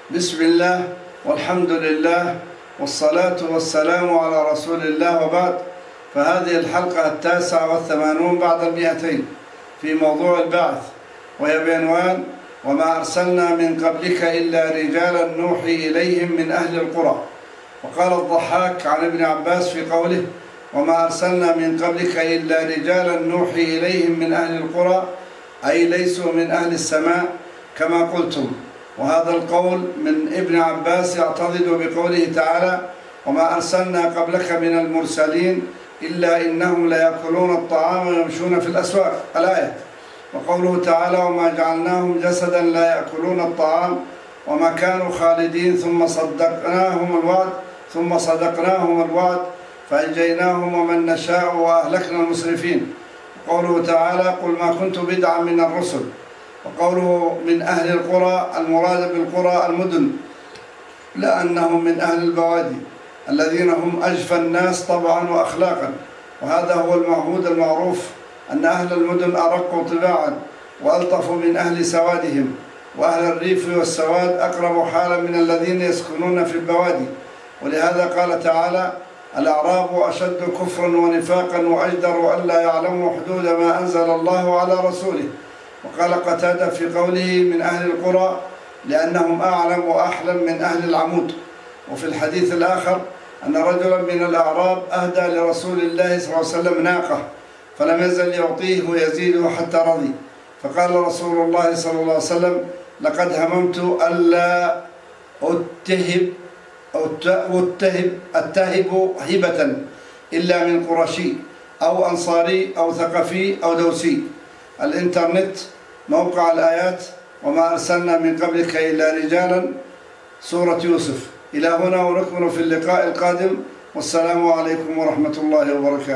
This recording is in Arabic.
بسم الله والحمد لله والصلاة والسلام على رسول الله، وبعد. فهذه الحلقة 89 بعد 200 في موضوع البعث، وهي بعنوان: وما أرسلنا من قبلك إلا رجالا نوحي إليهم من أهل القرى. وقال الضحاك عن ابن عباس في قوله: وما أرسلنا من قبلك إلا رجالا نوحي إليهم من أهل القرى، أي ليسوا من أهل السماء كما قلتم. وهذا القول من ابن عباس يعتضد بقوله تعالى: وما أرسلنا قبلك من المرسلين إلا إنهم ليأكلون الطعام ويمشون في الأسواق، الآية. وقوله تعالى: وما جعلناهم جسدا لا يأكلون الطعام وما كانوا خالدين ثم صدقناهم الوعد فأنجيناهم ومن نشاء وأهلكنا المسرفين. وقوله تعالى: قل ما كنت بدعا من الرسل. وقوله من أهل القرى، المراد بالقرى المدن، لأنهم من أهل البوادي الذين هم أجفى الناس طبعا وأخلاقا. وهذا هو المعهود المعروف، أن أهل المدن أرق طباعا وألطف من أهل سوادهم، وأهل الريف والسواد أقرب حالا من الذين يسكنون في البوادي. ولهذا قال تعالى: الأعراب أشد كفرا ونفاقا وأجدر ألا يعلموا حدود ما أنزل الله على رسوله. وقال قتادة في قوله من أهل القرى لأنهم أعلم وأحلم من أهل العمود. وفي الحديث الآخر أن رجلا من الأعراب أهدى لرسول الله صلى الله عليه وسلم ناقة، فلم يزل يعطيه ويزيده حتى رضي. فقال رسول الله صلى الله عليه وسلم: لقد هممت ألا أتهب هبة إلا من قرشي أو أنصاري أو ثقفي أو دوسي. الإنترنت، موقع الآيات: وما أرسلنا من قبلك إلا رجالا، سورة يوسف. إلى هنا ونكمل في اللقاء القادم، والسلام عليكم ورحمة الله وبركاته.